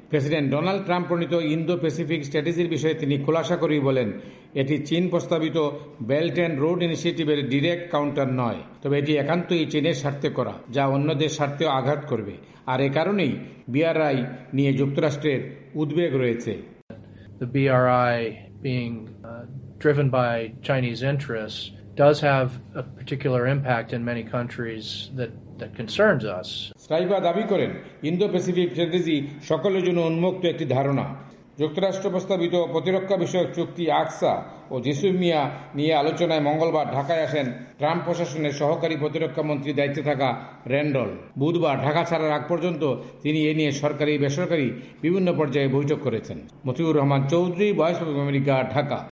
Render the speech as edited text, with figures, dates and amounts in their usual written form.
President Donald Trump প্রণীত Indo Pacific স্ট্র্যাটেজির বিষয়ে তিনি খোলাসা করেই বলেন, এটি চীন প্রস্তাবিত বেল্ট অ্যান্ড রোড ইনিশিয়েটিভের ডিরেক্ট কাউন্টার নয়, তবে এটি একান্তই চীনের স্বার্থে করা, যা অন্যদের স্বার্থেও আঘাত করবে। আর এ কারণেই BRI নিয়ে যুক্তরাষ্ট্রের উদ্বেগ রয়েছে। The BRI being driven by Chinese interests does have a particular impact in many countries that concerns us. স্ট্রাইবা দাবি করেন, ইন্দো প্যাসিফিক স্ট্র্যাটেজি সকলের জন্য উন্মুক্ত একটি ধারণা। যুক্তরাষ্ট্র প্রস্তাবিত প্রতিরক্ষা বিষয়ক চুক্তি আকসা ও জিসুমিয়া নিয়ে আলোচনায় মঙ্গলবার ঢাকায় আসেন ট্রাম্প প্রশাসনের সহকারী প্রতিরক্ষা মন্ত্রীর দায়িত্বে থাকা র্যান্ডল। বুধবার ঢাকা ছাড়ার আগ পর্যন্ত তিনি এ নিয়ে সরকারি বেসরকারি বিভিন্ন পর্যায়ে বৈঠক করেছেন। Motiur Rahman Chowdhury, voice of America, Dhaka.